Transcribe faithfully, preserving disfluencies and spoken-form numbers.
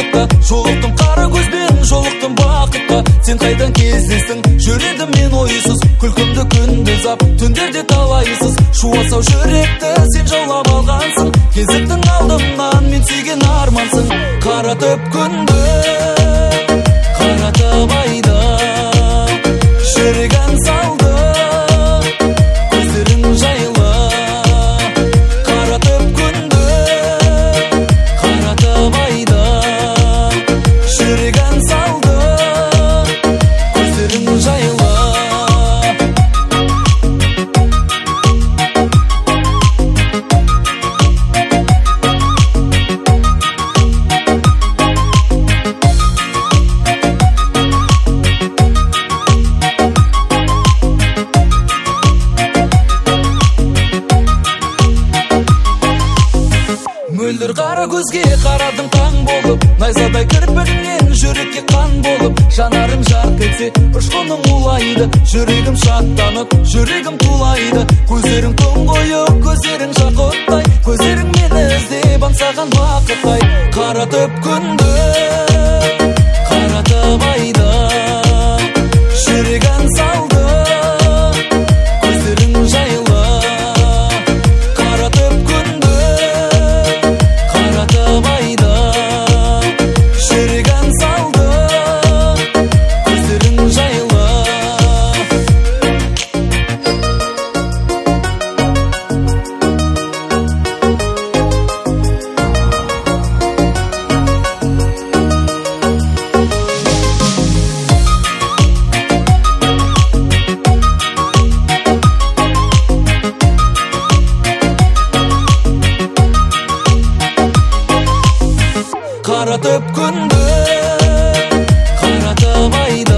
уақытта. Жолықтым қара көзбен, жолықтым бақытқа. Сен қайдан кездестің, жүредім мен ойсыз. Күлкімді күндіз ап, түндерде талайсыз. Шуасау жүректі сен жаулап алғансың. Кезіктің алдымнан, мен сүйген армансың. Қаратып күнді, қаратып айды, жүрек ән салды, көздерің жайлы. Қаратып күнді, қаратып айды, жүрек ән салды, көздерің жайлы. Мөлдір қара көзге қарадың таң болып, найзадай кірпігіңнен жүрекке қан болып. Жанарың жарқ етсе, ұшқының улайды, жүрегім шаттанып, жүрегім тулайды. Көздерің тұңғиық, көздерің жақұттай, көздерің мені іздеп аңсаған бақыттай. Қаратып күнді, қаратып айды, жүрек ән салды, көздерің жайлы. Қаратып күнді, қаратып айды, жүрек ән салды, көздерің жайлы. Қаратып күнді, қаратып айды,